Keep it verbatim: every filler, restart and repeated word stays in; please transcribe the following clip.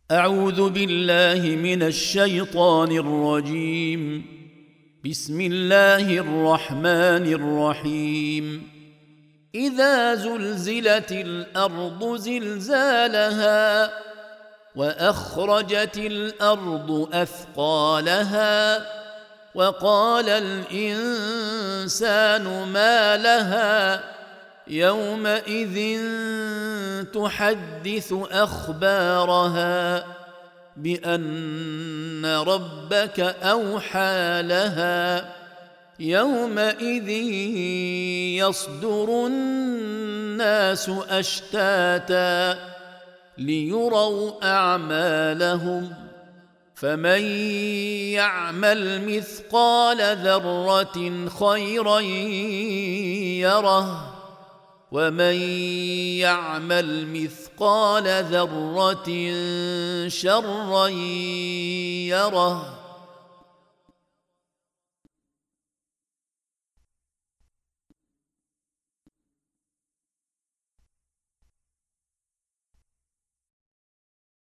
أعوذ بالله من الشيطان الرجيم. بسم الله الرحمن الرحيم. إذا زلزلت الأرض زلزالها وأخرجت الأرض أثقالها وقال الإنسان ما لها يومئذ تحدث أخبارها بأن ربك أوحى لها يومئذ يصدر الناس أشتاتا ليروا أعمالهم فمن يعمل مثقال ذرة خيرا يره ومن يعمل مثقال ذرة شرا يره